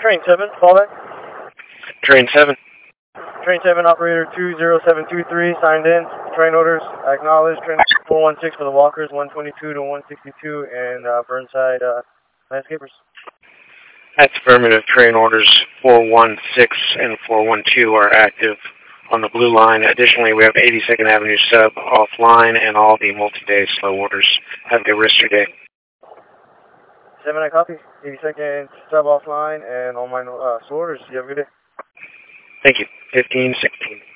Train 7, callback. Train 7. Train 7, operator 20723, signed in. Train orders, acknowledged. Train 416 for the walkers, 122 to 162, and Burnside landscapers. That's affirmative. Train orders 416 and 412 are active on the blue line. Additionally, we have 82nd Avenue sub offline and all the multi-day slow orders. Have a good rest of your day. 7, I copy. 82nd sub offline and all my slow orders. You have a good day. Thank you. 1516.